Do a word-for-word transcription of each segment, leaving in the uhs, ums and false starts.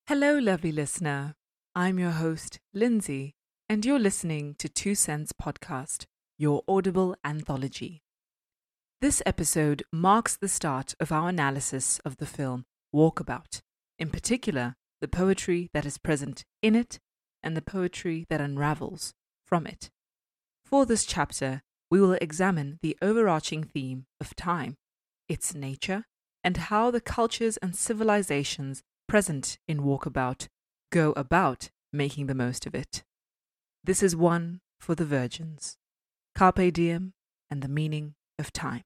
Hello, lovely listener. I'm your host, Lindsay, and you're listening to Two Cents Podcast, your audible anthology. This episode marks the start of our analysis of the film Walkabout, in particular, the poetry that is present in it and the poetry that unravels from it. For this chapter, we will examine the overarching theme of time, its nature, and how the cultures and civilizations present in Walkabout go about making the most of it. This is one for the virgins, Carpe Diem and the meaning of time.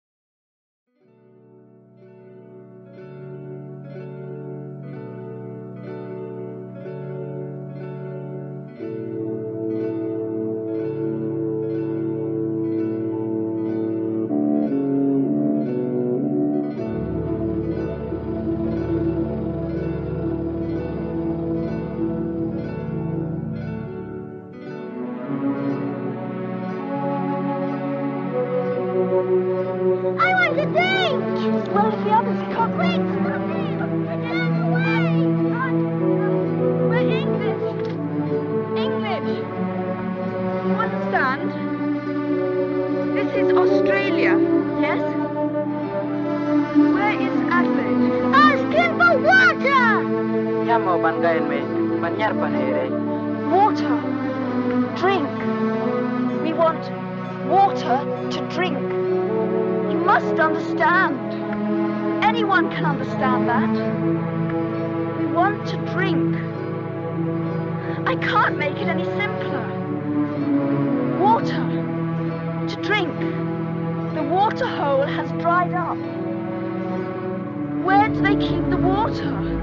Water. Drink. We want water to drink. You must understand. Anyone can understand that. We want to drink. I can't make it any simpler. Water to drink. The water hole has dried up. Where do they keep the water?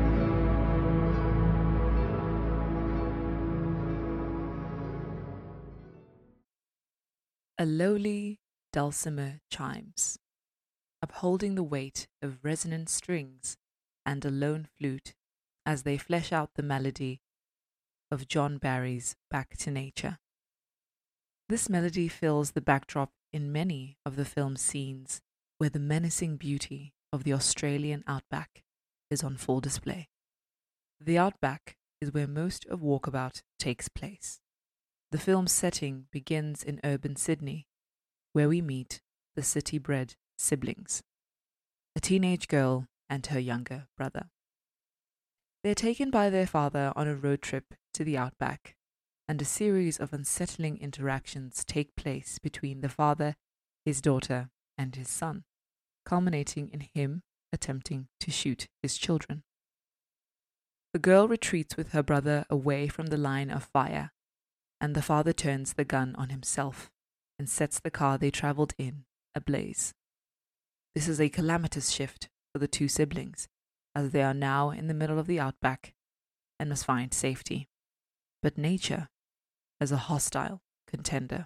A lowly dulcimer chimes, upholding the weight of resonant strings and a lone flute as they flesh out the melody of John Barry's Back to Nature. This melody fills the backdrop in many of the film's scenes where the menacing beauty of the Australian outback is on full display. The outback is where most of Walkabout takes place. The film's setting begins in urban Sydney, where we meet the city-bred siblings, a teenage girl and her younger brother. They're taken by their father on a road trip to the outback, and a series of unsettling interactions take place between the father, his daughter, and his son, culminating in him attempting to shoot his children. The girl retreats with her brother away from the line of fire, and the father turns the gun on himself and sets the car they travelled in ablaze. This is a calamitous shift for the two siblings, as they are now in the middle of the outback and must find safety, but nature as a hostile contender.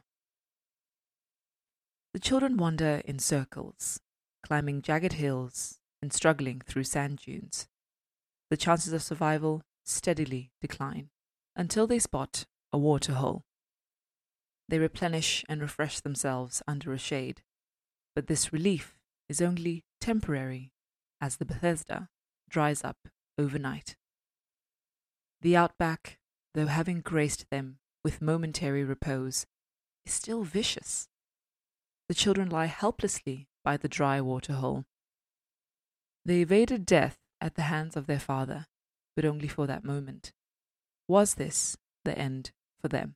The children wander in circles, climbing jagged hills and struggling through sand dunes. The chances of survival steadily decline until they spot a water hole. They replenish and refresh themselves under a shade, but this relief is only temporary as the Bethesda dries up overnight. The outback, though having graced them with momentary repose, is still vicious. The children lie helplessly by the dry water hole. They evaded death at the hands of their father, but only for that moment. Was this the end for them?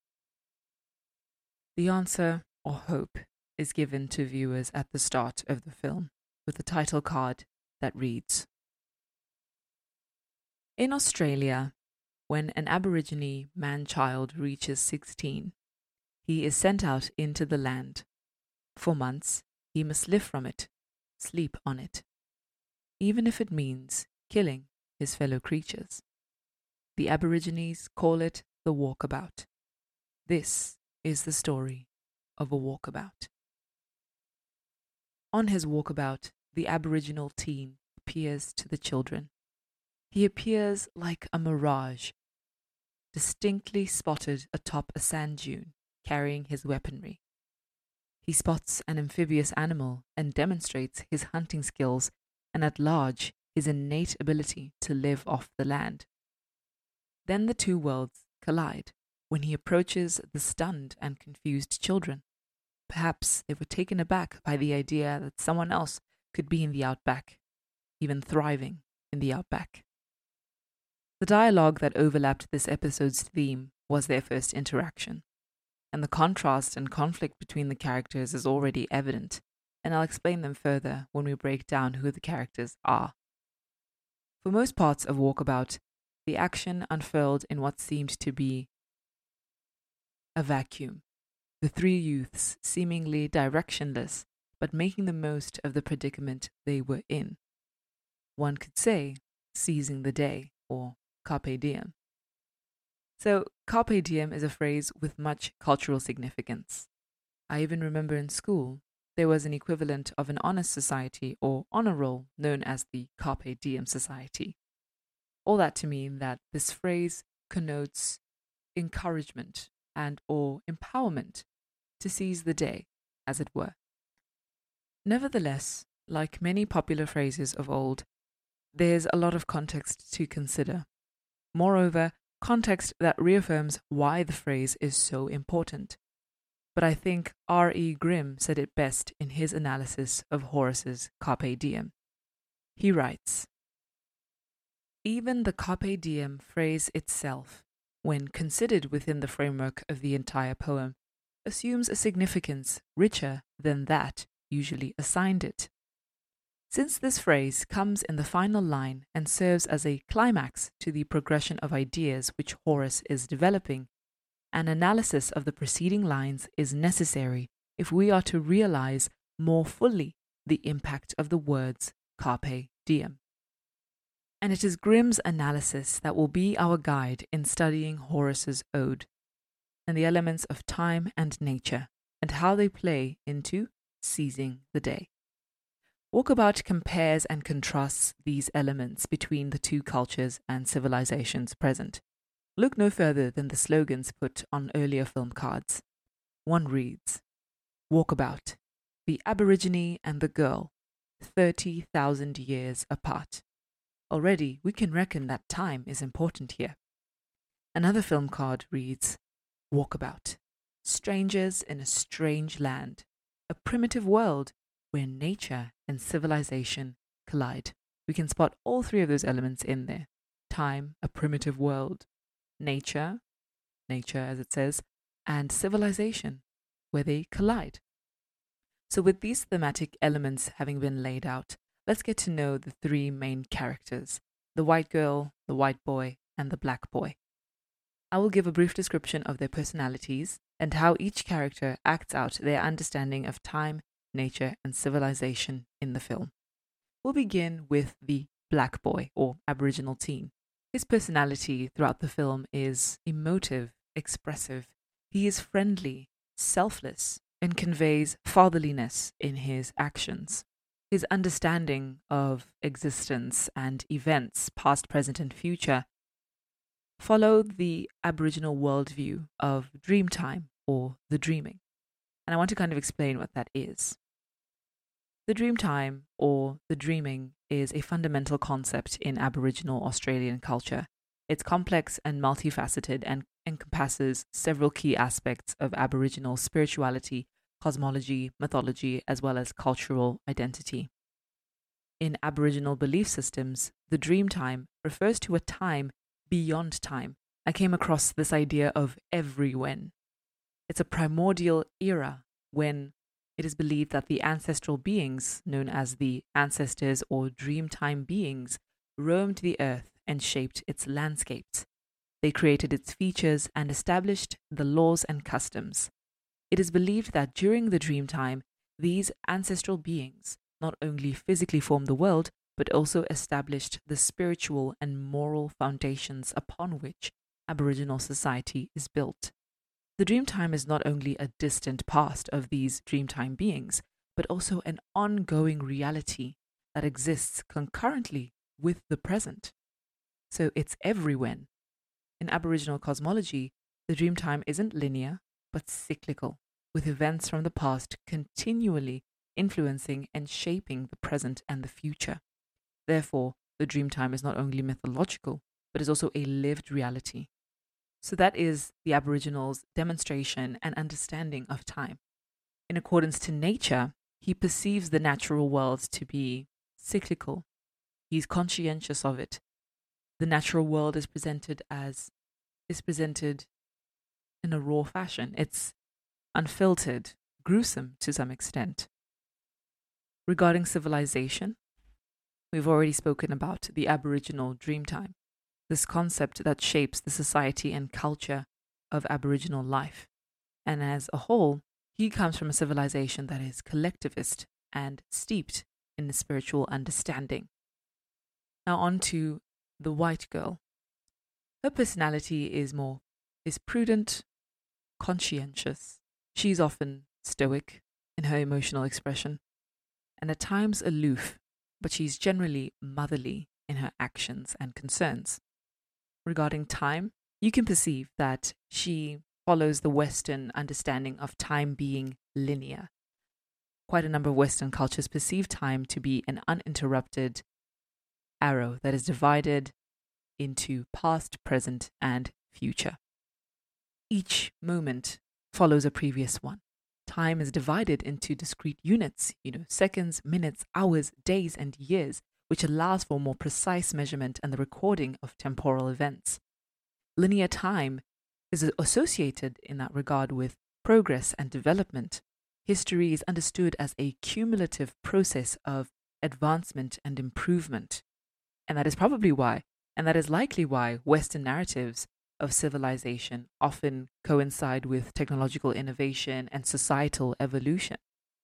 The answer, or hope, is given to viewers at the start of the film with a title card that reads, In Australia, when an Aborigine man-child reaches sixteen, he is sent out into the land. For months, he must live from it, sleep on it, even if it means killing his fellow creatures. The Aborigines call it the walkabout. This is the story of a walkabout. On his walkabout, the Aboriginal teen appears to the children. He appears like a mirage, distinctly spotted atop a sand dune, carrying his weaponry. He spots an amphibious animal and demonstrates his hunting skills, and at large his innate ability to live off the land. Then the two worlds collide when he approaches the stunned and confused children. Perhaps they were taken aback by the idea that someone else could be in the outback, even thriving in the outback. The dialogue that overlapped this episode's theme was their first interaction, and the contrast and conflict between the characters is already evident, and I'll explain them further when we break down who the characters are. For most parts of Walkabout, the action unfurled in what seemed to be a vacuum, the three youths seemingly directionless, but making the most of the predicament they were in. One could say, seizing the day, or carpe diem. So, carpe diem is a phrase with much cultural significance. I even remember in school, there was an equivalent of an honor society or honor roll known as the Carpe Diem Society. All that to mean that this phrase connotes encouragement and or empowerment to seize the day, as it were. Nevertheless, like many popular phrases of old, there's a lot of context to consider. Moreover, context that reaffirms why the phrase is so important. But I think R E Grimm said it best in his analysis of Horace's Carpe Diem. He writes, "Even the Carpe Diem phrase itself, when considered within the framework of the entire poem, assumes a significance richer than that usually assigned it. Since this phrase comes in the final line and serves as a climax to the progression of ideas which Horace is developing, an analysis of the preceding lines is necessary if we are to realize more fully the impact of the words carpe diem. And it is Grimm's analysis that will be our guide in studying Horace's ode, and the elements of time and nature, and how they play into seizing the day. Walkabout compares and contrasts these elements between the two cultures and civilizations present. Look no further than the slogans put on earlier film cards. One reads, "Walkabout, the Aborigine and the girl, thirty thousand years apart." Already we can reckon that time is important here. Another film card reads, "Walkabout, strangers in a strange land, a primitive world where nature and civilization collide." We can spot all three of those elements in there. Time, a primitive world. Nature, nature as it says, and civilization, where they collide. So with these thematic elements having been laid out, let's get to know the three main characters, the white girl, the white boy, and the black boy. I will give a brief description of their personalities and how each character acts out their understanding of time, nature, and civilization in the film. We'll begin with the black boy, or Aboriginal teen. His personality throughout the film is emotive, expressive. He is friendly, selfless, and conveys fatherliness in his actions. His understanding of existence and events, past, present, and future, follow the Aboriginal worldview of dreamtime, or the dreaming. And I want to kind of explain what that is. The dreamtime, or the dreaming, is a fundamental concept in Aboriginal Australian culture. It's complex and multifaceted and encompasses several key aspects of Aboriginal spirituality, cosmology, mythology, as well as cultural identity. In Aboriginal belief systems, the dreamtime refers to a time beyond time. I came across this idea of everywhen. It's a primordial era when it is believed that the ancestral beings, known as the ancestors or dreamtime beings, roamed the earth and shaped its landscapes. They created its features and established the laws and customs. It is believed that during the dreamtime, these ancestral beings not only physically formed the world, but also established the spiritual and moral foundations upon which Aboriginal society is built. The dreamtime is not only a distant past of these dreamtime beings, but also an ongoing reality that exists concurrently with the present. So it's everywhen. In Aboriginal cosmology, the dreamtime isn't linear, but cyclical, with events from the past continually influencing and shaping the present and the future. Therefore, the dream time is not only mythological, but is also a lived reality. So that is the Aboriginal's demonstration and understanding of time. In accordance to nature, he perceives the natural world to be cyclical. He's conscientious of it. The natural world is presented as is presented in a raw fashion. It's unfiltered, gruesome to some extent. Regarding civilization, we've already spoken about the Aboriginal Dreamtime, this concept that shapes the society and culture of Aboriginal life. And as a whole, he comes from a civilization that is collectivist and steeped in the spiritual understanding. Now on to the white girl. Her personality is more is prudent, conscientious. She's often stoic in her emotional expression, and at times aloof, but she's generally motherly in her actions and concerns. Regarding time, you can perceive that she follows the Western understanding of time being linear. Quite a number of Western cultures perceive time to be an uninterrupted arrow that is divided into past, present, and future. Each moment follows a previous one. Time is divided into discrete units, you know, seconds, minutes, hours, days, and years, which allows for more precise measurement and the recording of temporal events. Linear time is associated in that regard with progress and development. History is understood as a cumulative process of advancement and improvement. And that is probably why, and that is likely why, Western narratives of civilization often coincide with technological innovation and societal evolution.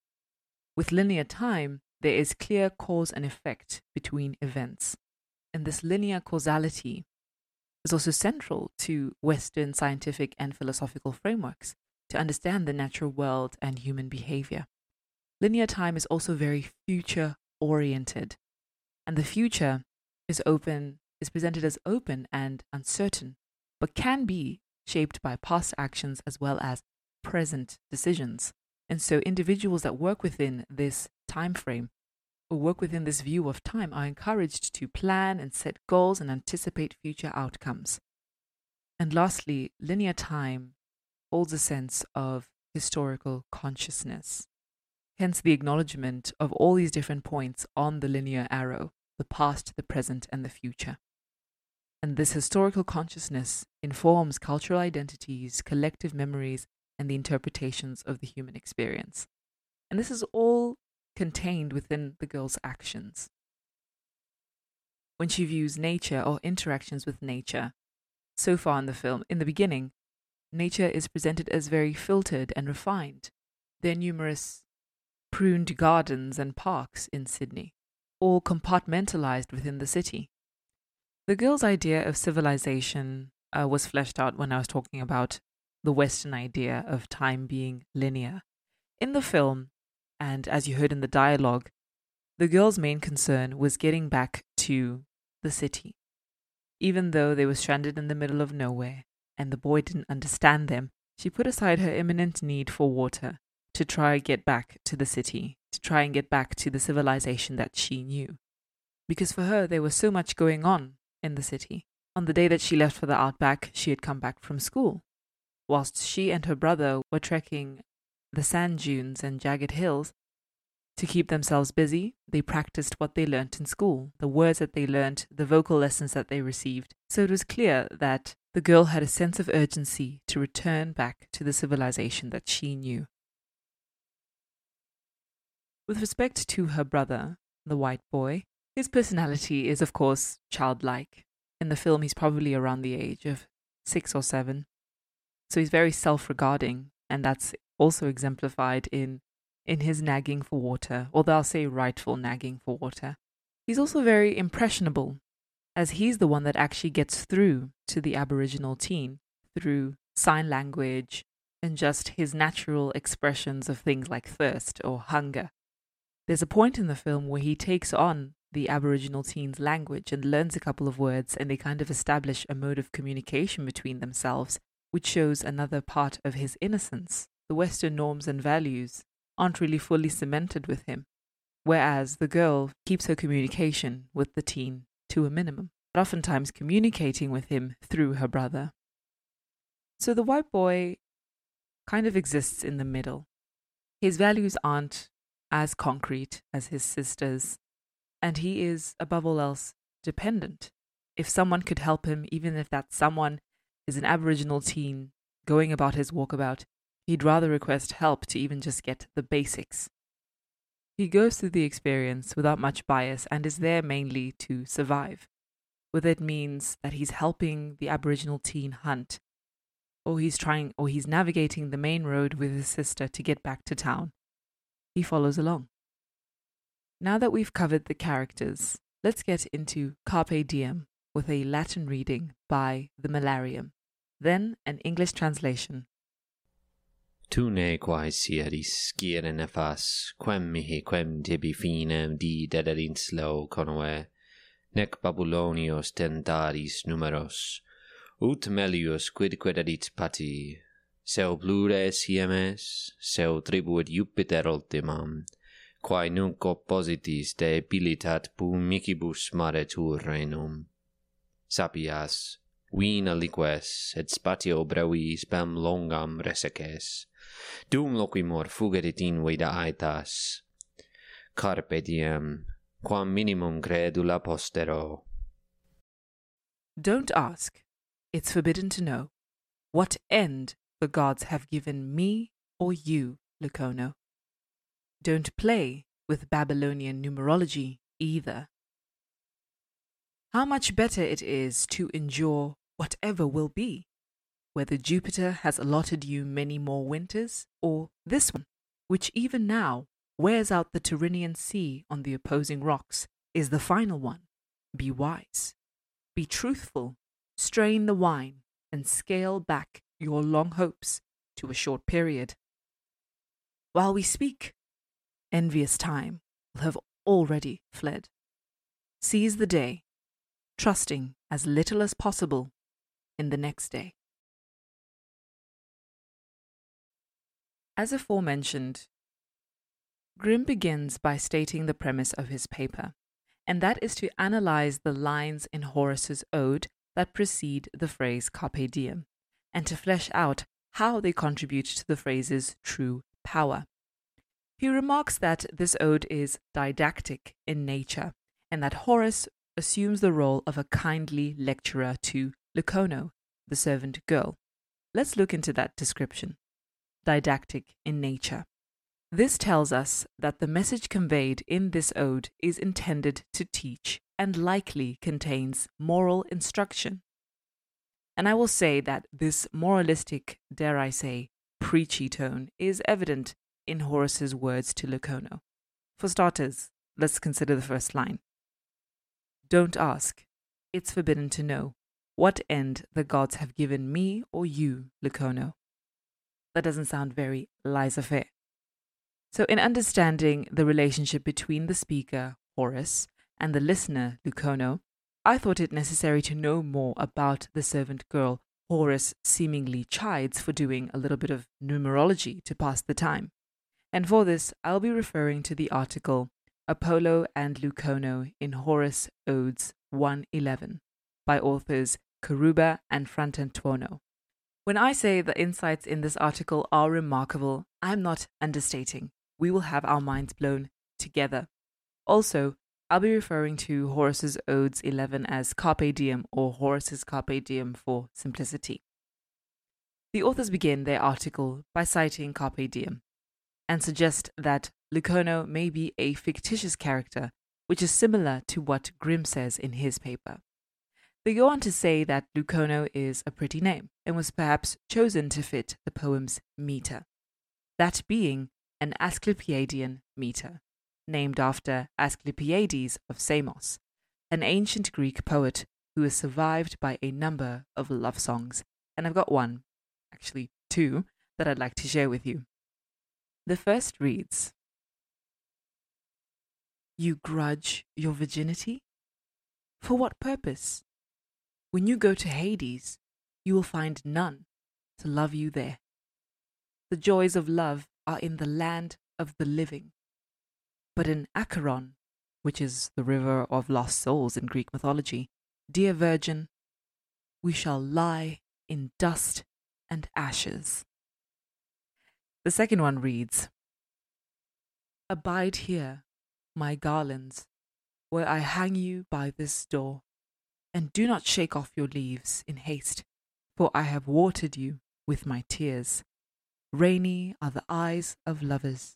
With linear time, there is clear cause and effect between events. And this linear causality is also central to Western scientific and philosophical frameworks to understand the natural world and human behavior. Linear time is also very future-oriented, and the future is open, is presented as open and uncertain, but can be shaped by past actions as well as present decisions. And so individuals that work within this time frame or work within this view of time are encouraged to plan and set goals and anticipate future outcomes. And lastly, linear time holds a sense of historical consciousness. Hence the acknowledgement of all these different points on the linear arrow, the past, the present, and the future. And this historical consciousness informs cultural identities, collective memories, and the interpretations of the human experience. And this is all contained within the girl's actions. When she views nature or interactions with nature, so far in the film, in the beginning, nature is presented as very filtered and refined. There are numerous pruned gardens and parks in Sydney, all compartmentalized within the city. The girl's idea of civilization uh, was fleshed out when I was talking about the Western idea of time being linear. In the film, and as you heard in the dialogue, the girl's main concern was getting back to the city. Even though they were stranded in the middle of nowhere and the boy didn't understand them, she put aside her imminent need for water to try and get back to the city, to try and get back to the civilization that she knew. Because for her, there was so much going on in the city. On the day that she left for the outback, she had come back from school. Whilst she and her brother were trekking the sand dunes and jagged hills, to keep themselves busy, they practiced what they learnt in school, the words that they learnt, the vocal lessons that they received. So it was clear that the girl had a sense of urgency to return back to the civilization that she knew. With respect to her brother, the white boy, his personality is of course childlike. In the film, he's probably around the age of six or seven. So he's very self-regarding, and that's also exemplified in in his nagging for water, or I'll say rightful nagging for water. He's also very impressionable, as he's the one that actually gets through to the Aboriginal teen through sign language and just his natural expressions of things like thirst or hunger. There's a point in the film where he takes on the Aboriginal teen's language and learns a couple of words, and they kind of establish a mode of communication between themselves, which shows another part of his innocence. The Western norms and values aren't really fully cemented with him, whereas the girl keeps her communication with the teen to a minimum, but oftentimes communicating with him through her brother. So the white boy kind of exists in the middle. His values aren't as concrete as his sister's, and he is, above all else, dependent. If someone could help him, even if that someone is an Aboriginal teen going about his walkabout, he'd rather request help to even just get the basics. He goes through the experience without much bias and is there mainly to survive, whether it means that he's helping the Aboriginal teen hunt, or he's trying, or he's navigating the main road with his sister to get back to town. He follows along. Now that we've covered the characters, let's get into Carpe Diem with a Latin reading by the Malarium, then an English translation. Tu ne quae sieris scire nefas, quem mihi quem tibi finem di dederinslo conoe, nec Babylonios tentaris numeros, ut melius quid quedadit pati, seu plure siemes, seu tribuit Jupiter ultimam, quae nunc oppositis de bilitat pumicibus maretur renum. Sapias, vina liques, et spatio brevis spem longam reseces, dum loquimur fugerit inve da aetas. Carpe diem, quam minimum credula postero. Don't ask, it's forbidden to know, what end the gods have given me or you, Lucono. Don't play with Babylonian numerology either. How much better it is to endure whatever will be, whether Jupiter has allotted you many more winters, or this one, which even now wears out the Tyrrhenian Sea on the opposing rocks, is the final one. Be wise, be truthful, strain the wine, and scale back your long hopes to a short period. While we speak, envious time will have already fled. Seize the day, trusting as little as possible in the next day. As aforementioned, Grimm begins by stating the premise of his paper, and that is to analyze the lines in Horace's ode that precede the phrase Carpe Diem, and to flesh out how they contribute to the phrase's true power. He remarks that this ode is didactic in nature, and that Horace assumes the role of a kindly lecturer to Lucono, the servant girl. Let's look into that description. Didactic in nature. This tells us that the message conveyed in this ode is intended to teach and likely contains moral instruction. And I will say that this moralistic, dare I say, preachy tone is evident in Horace's words to Lucono. For starters, let's consider the first line. Don't ask, it's forbidden to know, what end the gods have given me or you, Lucono. That doesn't sound very laissez-faire. So in understanding the relationship between the speaker, Horace, and the listener, Lucono, I thought it necessary to know more about the servant girl Horace seemingly chides for doing a little bit of numerology to pass the time. And for this, I'll be referring to the article Apollo and Lucono in Horace Odes one eleven by authors Karuba and Fratantuono. When I say the insights in this article are remarkable, I'm not understating. We will have our minds blown together. Also, I'll be referring to Horace's Odes eleven as Carpe Diem or Horace's Carpe Diem for simplicity. The authors begin their article by citing Carpe Diem and suggest that Lucono may be a fictitious character, which is similar to what Grimm says in his paper. They go on to say that Lucono is a pretty name and was perhaps chosen to fit the poem's meter, that being an Asclepiadean meter, named after Asclepiades of Samos, an ancient Greek poet who is survived by a number of love songs. And I've got one, actually two, that I'd like to share with you. The first reads, You grudge your virginity? For what purpose? When you go to Hades, you will find none to love you there. The joys of love are in the land of the living, but in Acheron, which is the river of lost souls in Greek mythology, dear virgin, we shall lie in dust and ashes. The second one reads, abide here, my garlands, where I hang you by this door, and do not shake off your leaves in haste, for I have watered you with my tears. Rainy are the eyes of lovers.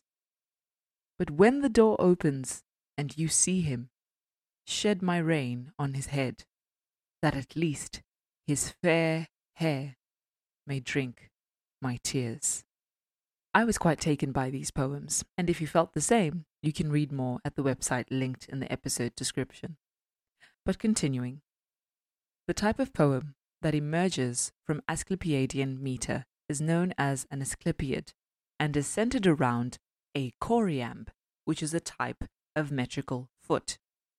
But when the door opens and you see him, shed my rain on his head, that at least his fair hair may drink my tears. I was quite taken by these poems, and if you felt the same, you can read more at the website linked in the episode description. But continuing, the type of poem that emerges from Asclepiadean meter is known as an Asclepiad, and is centered around a choriamb, which is a type of metrical foot.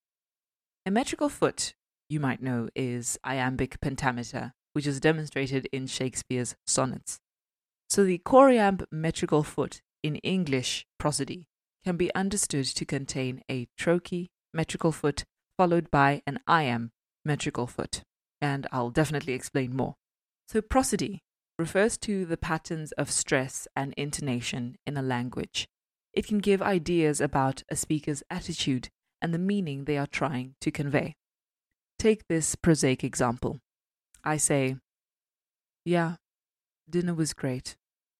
A metrical foot, you might know, is iambic pentameter, which is demonstrated in Shakespeare's sonnets. So the choriamb metrical foot in English prosody can be understood to contain a trochee metrical foot followed by an iamb metrical foot, and I'll definitely explain more. So prosody refers to the patterns of stress and intonation in a language. It can give ideas about a speaker's attitude and the meaning they are trying to convey. Take this prosaic example. I say, yeah, dinner was great,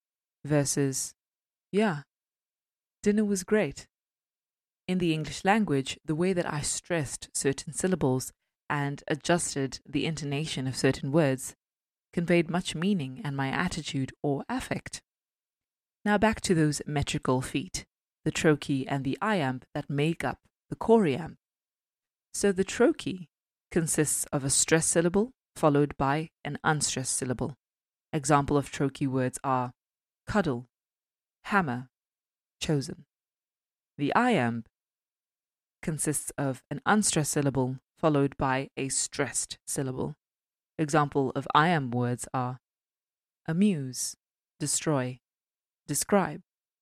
versus, yeah, dinner was great. In the English language, the way that I stressed certain syllables and adjusted the intonation of certain words conveyed much meaning and my attitude or affect. Now back to those metrical feet, the trochee and the iamb that make up the choriamb. So the trochee consists of a stressed syllable followed by an unstressed syllable. Example of trochee words are cuddle, hammer, chosen. The iamb consists of an unstressed syllable followed by a stressed syllable. Example of iamb words are amuse, destroy, describe.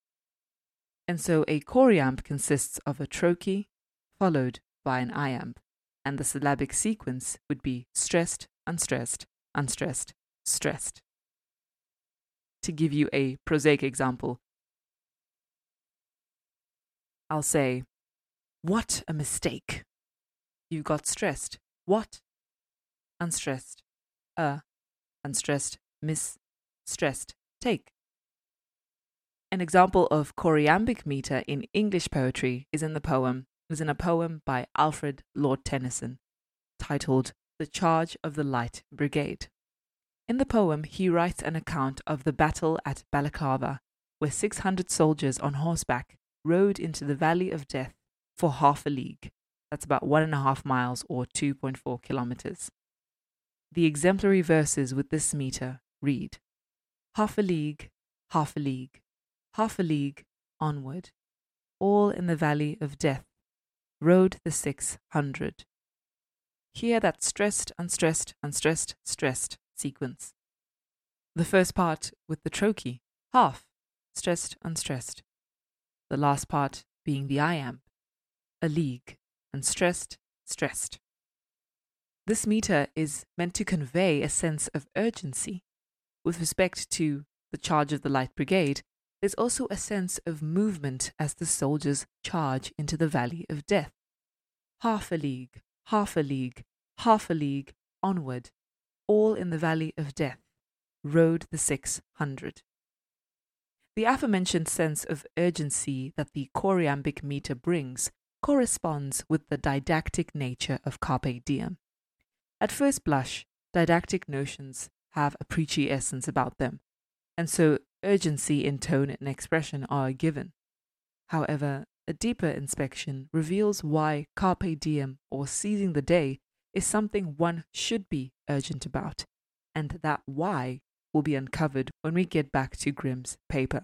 And so a choriamb consists of a trochee followed by an iamb, and the syllabic sequence would be stressed, unstressed, unstressed, stressed. To give you a prosaic example, I'll say, what a mistake. You got stressed. What? Unstressed. Uh, unstressed. Miss. Stressed. Take. An example of choriambic meter in English poetry is in the poem is in a poem by Alfred Lord Tennyson, titled The Charge of the Light Brigade. In the poem, he writes an account of the battle at Balaclava, where six hundred soldiers on horseback rode into the Valley of Death for half a league. That's about one and a half miles or two point four kilometers. The exemplary verses with this meter read, half a league, half a league, half a league onward, all in the Valley of Death, rode the six hundred. Hear that stressed, unstressed, unstressed, stressed sequence. The first part with the trochee, half, stressed, unstressed. The last part being the iamb, a league, unstressed, stressed. This meter is meant to convey a sense of urgency. With respect to the charge of the Light Brigade, there's also a sense of movement as the soldiers charge into the Valley of Death. Half a league, half a league, half a league, onward, all in the Valley of Death, rode the six hundred. The aforementioned sense of urgency that the choriambic meter brings corresponds with the didactic nature of Carpe Diem. At first blush, didactic notions have a preachy essence about them, and so urgency in tone and expression are a given. However, a deeper inspection reveals why Carpe Diem, or seizing the day, is something one should be urgent about, and that why will be uncovered when we get back to Grimm's paper.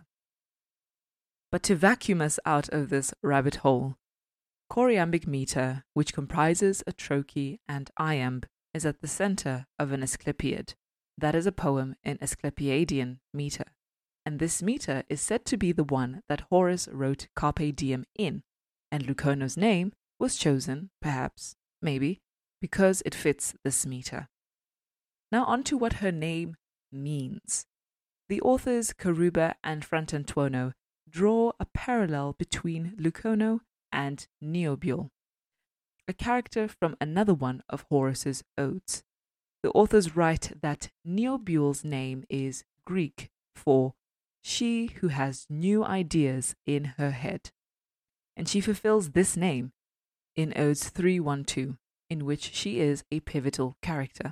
But to vacuum us out of this rabbit hole, choriambic meter, which comprises a trochee and iamb, is at the center of an Asclepiad. That is a poem in Asclepiadean meter, and this meter is said to be the one that Horace wrote Carpe Diem in, and Lucerno's name was chosen, perhaps, maybe, because it fits this meter. Now on to what her name means. The authors Karuba and Fratantuono draw a parallel between Lucono and Neobule, a character from another one of Horace's odes. The authors write that Neobule's name is Greek for she who has new ideas in her head, and she fulfills this name in Odes three twelve, in which she is a pivotal character.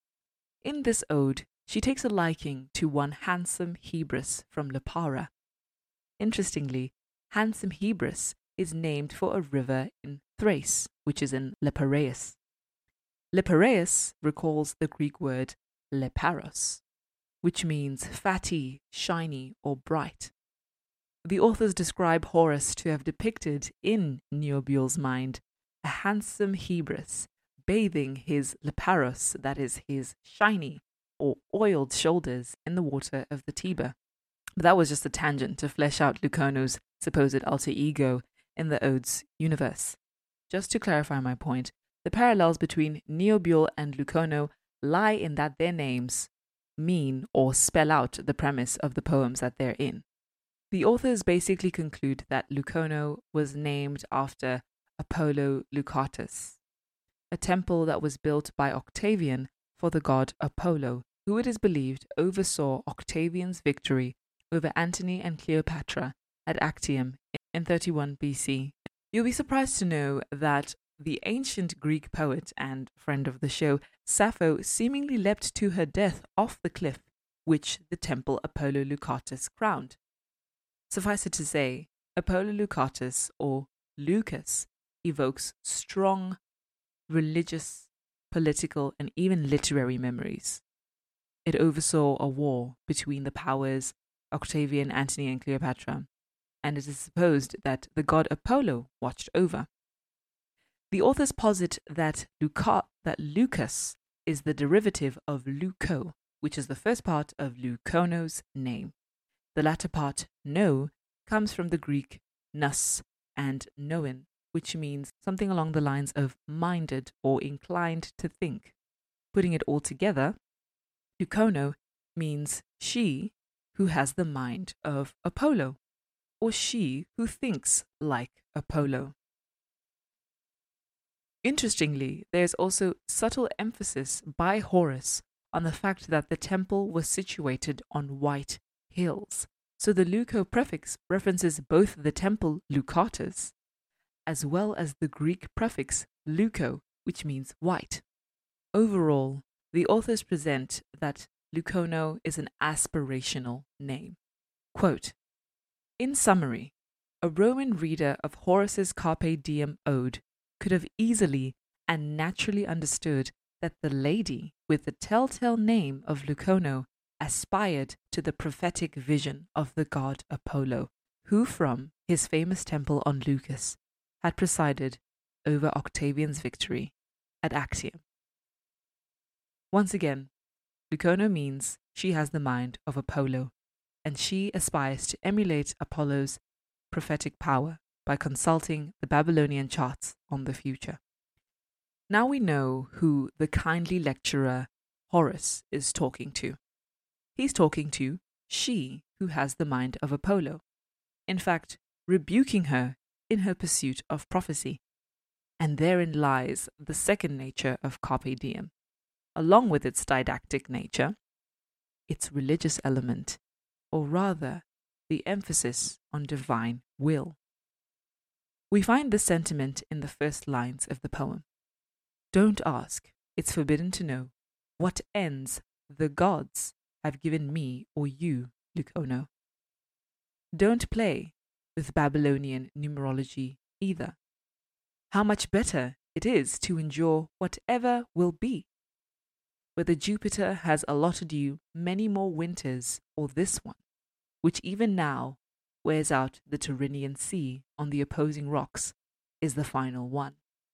In this ode, she takes a liking to one handsome Hebrus from Lipara. Interestingly, handsome Hebrus is named for a river in Thrace, which is in Leparaeus. Leparaeus recalls the Greek word leparos, which means fatty, shiny, or bright. The authors describe Horace to have depicted in Neobule's mind a handsome Hebrus bathing his leparos, that is, his shiny or oiled shoulders, in the water of the Tiber. But that was just a tangent to flesh out Lucono's supposed alter ego in the Odes universe. Just to clarify my point, the parallels between Neobule and Lucono lie in that their names mean or spell out the premise of the poems that they're in. The authors basically conclude that Lucono was named after Apollo Lucatus, a temple that was built by Octavian for the god Apollo, who it is believed oversaw Octavian's victory over Antony and Cleopatra at Actium in thirty-one B C. You'll be surprised to know that the ancient Greek poet and friend of the show, Sappho, seemingly leapt to her death off the cliff which the temple Apollo Lucatus crowned. Suffice it to say, Apollo Lucatus, or Lucas, evokes strong religious, political, and even literary memories. It oversaw a war between the powers Octavian, Antony, and Cleopatra, and it is supposed that the god Apollo watched over. The authors posit that, Luca- that Lucas is the derivative of Luco, which is the first part of Lucono's name. The latter part, no, comes from the Greek nous and noin, which means something along the lines of minded or inclined to think. Putting it all together, Lucono means she who has the mind of Apollo, or she who thinks like Apollo. Interestingly, there is also subtle emphasis by Horace on the fact that the temple was situated on white hills. So the Luco prefix references both the temple Lucatus as well as the Greek prefix Luco, which means white. Overall, the authors present that Lucono is an aspirational name. Quote, in summary, a Roman reader of Horace's Carpe Diem ode could have easily and naturally understood that the lady with the telltale name of Lucono aspired to the prophetic vision of the god Apollo, who from his famous temple on Lucas had presided over Octavian's victory at Actium. Once again, Lucono means she has the mind of Apollo, and she aspires to emulate Apollo's prophetic power by consulting the Babylonian charts on the future. Now we know who the kindly lecturer Horace is talking to. He's talking to she who has the mind of Apollo, in fact, rebuking her in her pursuit of prophecy. And therein lies the second nature of Carpe Diem, along with its didactic nature, its religious element, or rather, the emphasis on divine will. We find this sentiment in the first lines of the poem. Don't ask, it's forbidden to know, what ends the gods have given me or you, Lucono. Don't play with Babylonian numerology either. How much better it is to endure whatever will be. Whether Jupiter has allotted you many more winters or this one, which even now wears out the Tyrrhenian Sea on the opposing rocks, is the final one.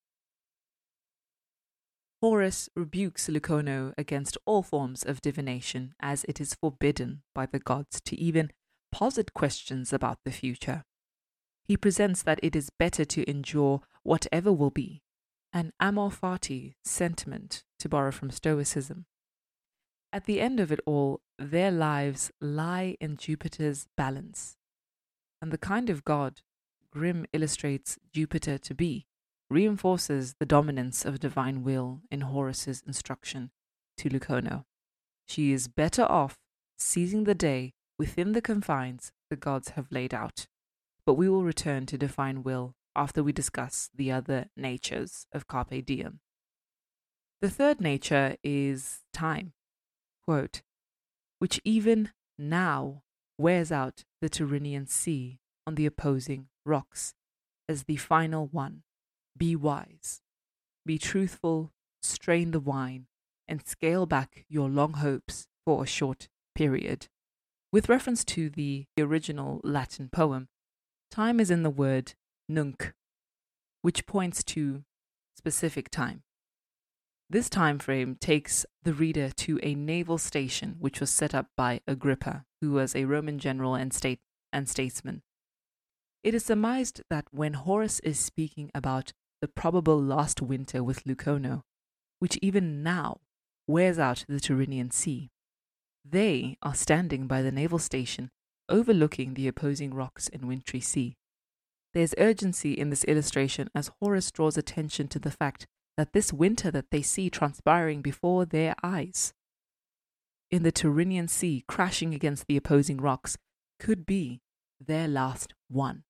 Horace rebukes Lucono against all forms of divination, as it is forbidden by the gods to even posit questions about the future. He presents that it is better to endure whatever will be, an amor fati sentiment, to borrow from Stoicism. At the end of it all, their lives lie in Jupiter's balance. And the kind of god Grimm illustrates Jupiter to be reinforces the dominance of divine will in Horus's instruction to Lucono. She is better off seizing the day within the confines the gods have laid out. But we will return to divine will after we discuss the other natures of Carpe Diem. The third nature is time, quote, which even now wears out the Tyrrhenian Sea on the opposing rocks as the final one. Be wise, be truthful, strain the wine, and scale back your long hopes for a short period. With reference to the original Latin poem, time is in the word nunc, which points to specific time. This time frame takes the reader to a naval station which was set up by Agrippa, who was a Roman general and state and statesman. It is surmised that when Horus is speaking about the probable last winter with Lucono, which even now wears out the Tyrrhenian Sea, they are standing by the naval station overlooking the opposing rocks in wintry sea. There's urgency in this illustration as Horus draws attention to the fact that this winter that they see transpiring before their eyes in the Tyrrhenian Sea crashing against the opposing rocks could be their last one.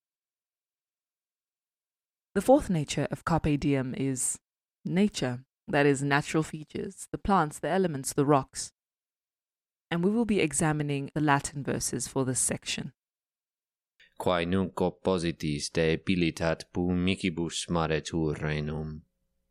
The fourth nature of Carpe Diem is nature, that is, natural features, the plants, the elements, the rocks. And we will be examining the Latin verses for this section. Quae nunc oppositis de bilitat pumicibus mare turrenum.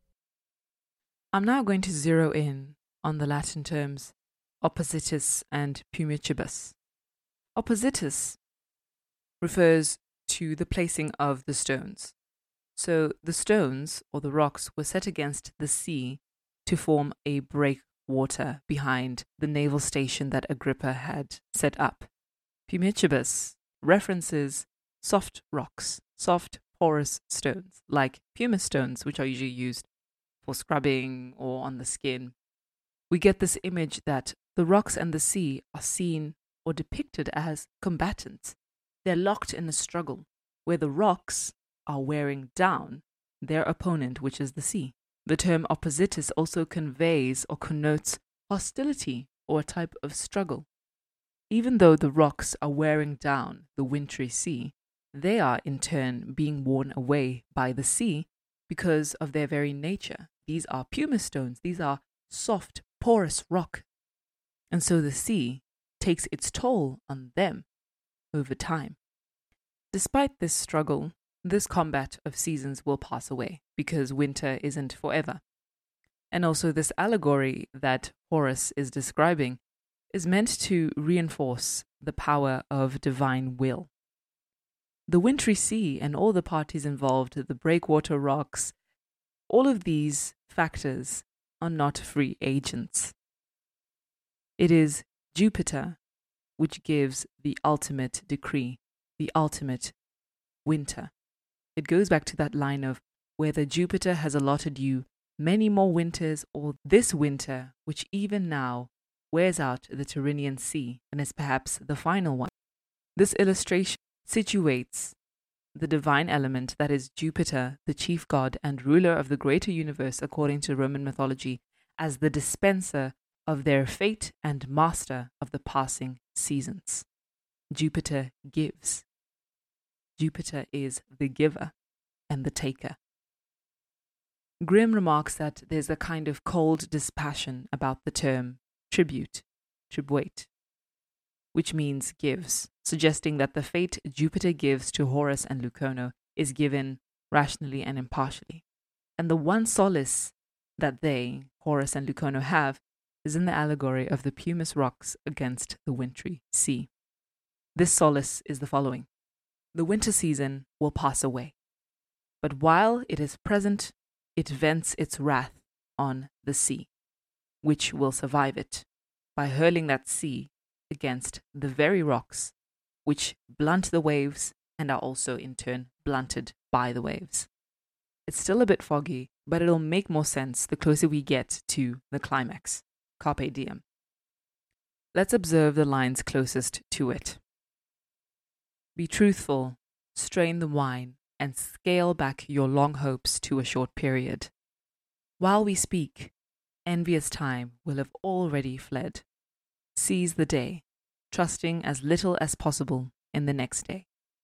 I'm now going to zero in on the Latin terms oppositus and pumicibus. Oppositus refers to the placing of the stones. So the stones, or the rocks, were set against the sea to form a breakwater behind the naval station that Agrippa had set up. Pumicibus references soft rocks, soft porous stones, like pumice stones, which are usually used for scrubbing or on the skin. We get this image that the rocks and the sea are seen or depicted as combatants. They're locked in a struggle where the rocks are wearing down their opponent, which is the sea. The term oppositus also conveys or connotes hostility or a type of struggle. Even though the rocks are wearing down the wintry sea, they are in turn being worn away by the sea because of their very nature. These are pumice stones, these are soft, porous rock. And so the sea takes its toll on them over time. Despite this struggle, this combat of seasons will pass away because winter isn't forever. And also this allegory that Horus is describing is meant to reinforce the power of divine will. The wintry sea and all the parties involved, the breakwater rocks, all of these factors are not free agents. It is Jupiter which gives the ultimate decree, the ultimate winter. It goes back to that line of whether Jupiter has allotted you many more winters or this winter, which even now wears out the Tyrrhenian Sea and is perhaps the final one. This illustration situates the divine element, that is Jupiter, the chief god and ruler of the greater universe according to Roman mythology, as the dispenser of their fate and master of the passing seasons. Jupiter gives. Jupiter is the giver and the taker. Grimm remarks that there's a kind of cold dispassion about the term tribute, tribuate, which means gives, suggesting that the fate Jupiter gives to Horus and Lucono is given rationally and impartially. And the one solace that they, Horus and Lucono, have is in the allegory of the pumice rocks against the wintry sea. This solace is the following. The winter season will pass away, but while it is present, it vents its wrath on the sea, which will survive it by hurling that sea against the very rocks which blunt the waves and are also in turn blunted by the waves. It's still a bit foggy, but it'll make more sense the closer we get to the climax. Carpe diem. Let's observe the lines closest to it. Be truthful, strain the wine, and scale back your long hopes to a short period. While we speak, envious time will have already fled. Seize the day, trusting as little as possible in the next day.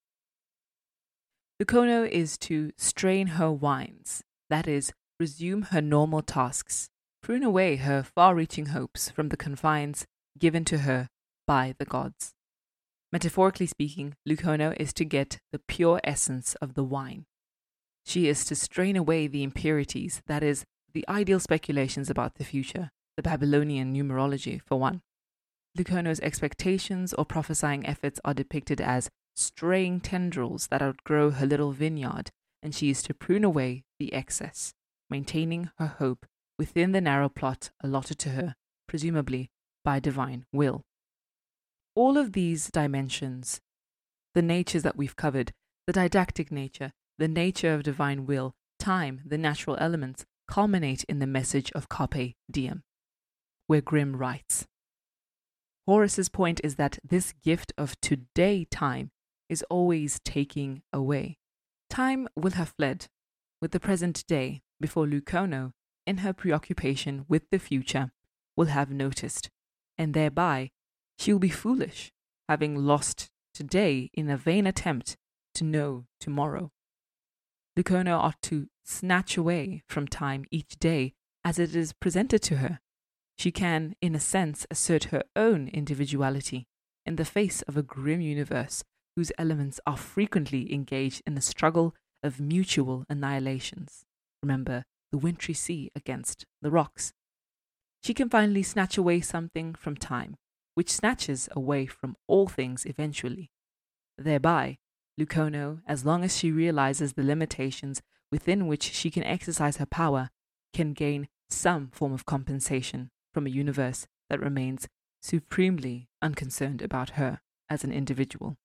Lucono is to strain her wines, that is, resume her normal tasks, prune away her far-reaching hopes from the confines given to her by the gods. Metaphorically speaking, Lucono is to get the pure essence of the wine. She is to strain away the impurities, that is, the ideal speculations about the future, the Babylonian numerology for one. Lucono's expectations or prophesying efforts are depicted as straying tendrils that outgrow her little vineyard, and she is to prune away the excess, maintaining her hope within the narrow plot allotted to her, presumably by divine will. All of these dimensions, the natures that we've covered, the didactic nature, the nature of divine will, time, the natural elements, culminate in the message of Carpe Diem, where Grimm writes, Horace's point is that this gift of today time is always taking away. Time will have fled with the present day before Lucono, in her preoccupation with the future, will have noticed, and thereby she will be foolish, having lost today in a vain attempt to know tomorrow. Lucono ought to snatch away from time each day as it is presented to her. She can, in a sense, assert her own individuality in the face of a grim universe whose elements are frequently engaged in a struggle of mutual annihilations. Remember, the wintry sea against the rocks. She can finally snatch away something from time, which snatches away from all things eventually. Thereby, Lucono, as long as she realizes the limitations within which she can exercise her power, can gain some form of compensation from a universe that remains supremely unconcerned about her as an individual.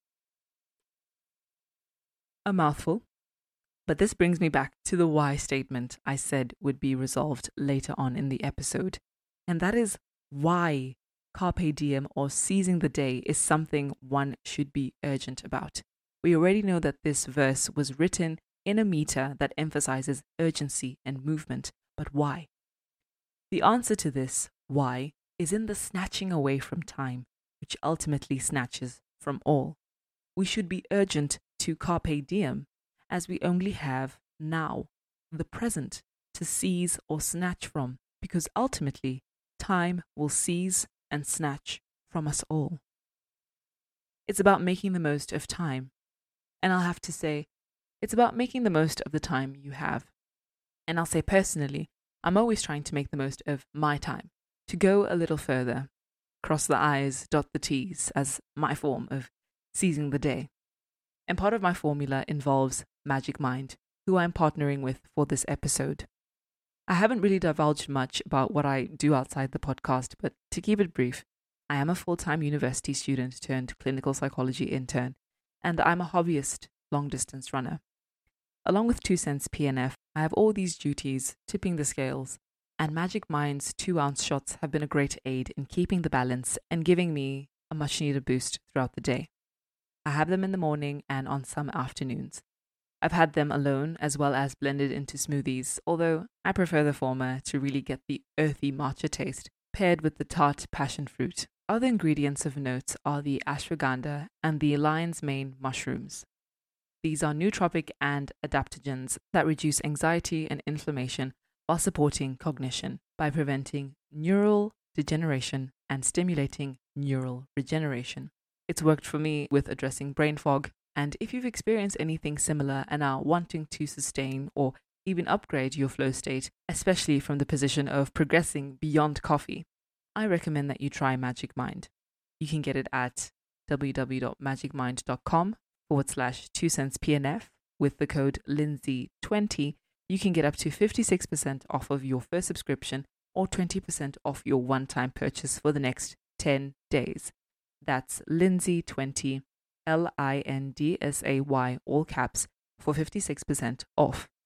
A mouthful, but this brings me back to the why statement I said would be resolved later on in the episode, and that is why Carpe Diem, or seizing the day, is something one should be urgent about. We already know that this verse was written in a meter that emphasizes urgency and movement, but why? The answer to this why is in the snatching away from time, which ultimately snatches from all. We should be urgent to Carpe Diem, as we only have now, the present, to seize or snatch from, because ultimately time will seize and snatch from us all. It's about making the most of time, and I'll have to say, it's about making the most of the time you have. And I'll say personally, I'm always trying to make the most of my time, to go a little further, cross the I's, dot the T's, as my form of seizing the day. And part of my formula involves Magic Mind, who I'm partnering with for this episode. I haven't really divulged much about what I do outside the podcast, but to keep it brief, I am a full-time university student turned clinical psychology intern, and I'm a hobbyist long-distance runner. Along with two cents P N F, I have all these duties, tipping the scales, and Magic Mind's two-ounce shots have been a great aid in keeping the balance and giving me a much-needed boost throughout the day. I have them in the morning and on some afternoons. I've had them alone as well as blended into smoothies, although I prefer the former to really get the earthy matcha taste, paired with the tart passion fruit. Other ingredients of note are the ashwagandha and the lion's mane mushrooms. These are nootropic and adaptogens that reduce anxiety and inflammation while supporting cognition by preventing neural degeneration and stimulating neural regeneration. It's worked for me with addressing brain fog, and if you've experienced anything similar and are wanting to sustain or even upgrade your flow state, especially from the position of progressing beyond coffee, I recommend that you try Magic Mind. You can get it at www.magicmind.com forward slash two cents P N F with the code Lindsay twenty. You can get up to fifty-six percent off of your first subscription or twenty percent off your one-time purchase for the next ten days. That's Lindsay twenty, L I N D S A Y, all caps, for fifty-six percent off.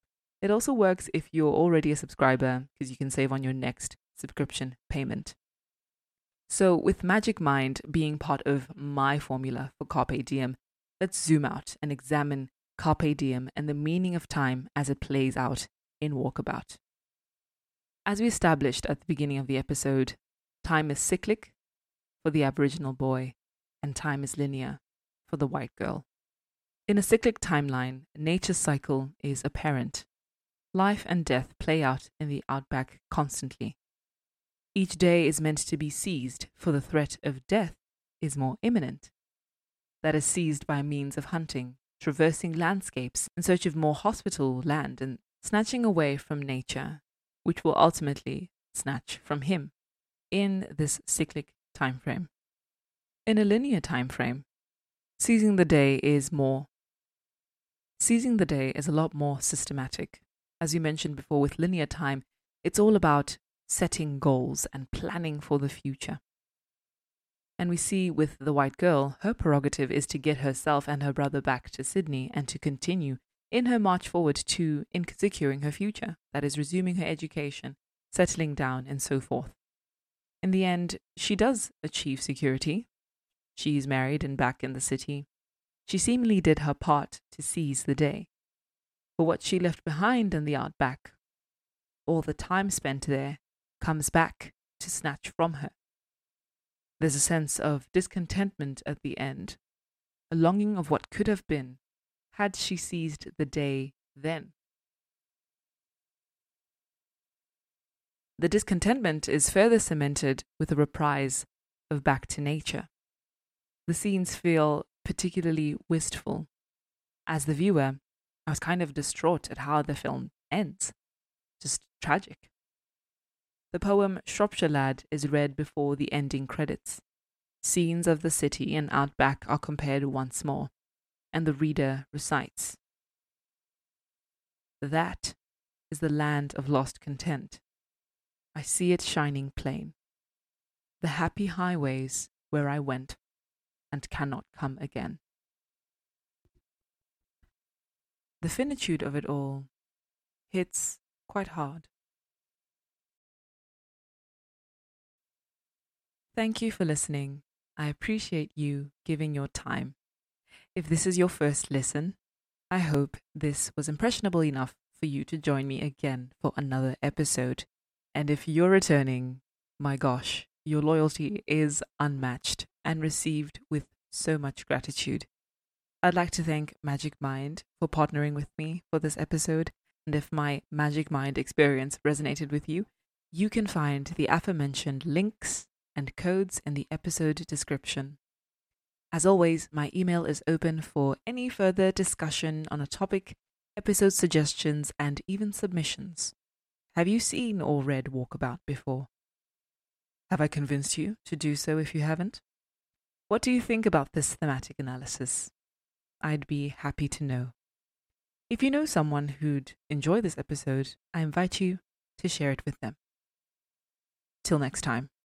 It also works if you're already a subscriber because you can save on your next subscription payment. So with Magic Mind being part of my formula for Carpe Diem, let's zoom out and examine Carpe Diem and the meaning of time as it plays out in Walkabout. As we established at the beginning of the episode, time is cyclic for the Aboriginal boy and time is linear for the white girl. In a cyclic timeline, nature's cycle is apparent. Life and death play out in the outback constantly. Each day is meant to be seized, for the threat of death is more imminent. That is seized by means of hunting, traversing landscapes in search of more hospitable land and snatching away from nature, which will ultimately snatch from him in this cyclic time frame. In a linear time frame, seizing the day is more seizing the day is a lot more systematic. As you mentioned before, with linear time, it's all about setting goals and planning for the future. And we see with the white girl, her prerogative is to get herself and her brother back to Sydney and to continue in her march forward to in securing her future, that is, resuming her education, settling down, and so forth. In the end, she does achieve security. She's married and back in the city. She seemingly did her part to seize the day. But what she left behind in the outback, all the time spent there, comes back to snatch from her. There's a sense of discontentment at the end, a longing of what could have been had she seized the day then. The discontentment is further cemented with a reprise of Back to Nature. The scenes feel particularly wistful. As the viewer, I was kind of distraught at how the film ends. Just tragic. The poem Shropshire Lad is read before the ending credits. Scenes of the city and outback are compared once more, and the reader recites. That is the land of lost content. I see it shining plain. The happy highways where I went and cannot come again. The finitude of it all hits quite hard. Thank you for listening. I appreciate you giving your time. If this is your first listen, I hope this was impressionable enough for you to join me again for another episode. And if you're returning, my gosh, your loyalty is unmatched and received with so much gratitude. I'd like to thank Magic Mind for partnering with me for this episode. And if my Magic Mind experience resonated with you, you can find the aforementioned links and codes in the episode description. As always, my email is open for any further discussion on a topic, episode suggestions, and even submissions. Have you seen or read Walkabout before? Have I convinced you to do so if you haven't? What do you think about this thematic analysis? I'd be happy to know. If you know someone who'd enjoy this episode, I invite you to share it with them. Till next time.